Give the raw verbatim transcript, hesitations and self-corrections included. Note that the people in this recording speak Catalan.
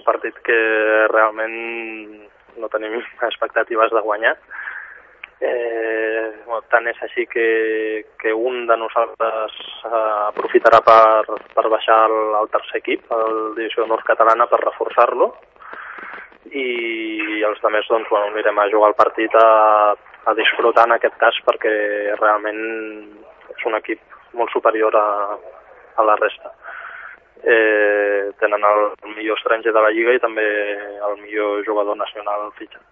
partit que realment no tenim expectatives de guanyar. Eh, bueno, tant és així que, que un de nosaltres eh, aprofitarà per, per baixar al, al tercer equip, a la divisió nord catalana, per reforçar-lo, i els altres doncs, bueno, anirem a jugar el partit a, a disfrutar en aquest cas, perquè realment és un equip molt superior a, a la resta. Eh, tenen el millor estranger de la Lliga i també el millor jugador nacional fitxat.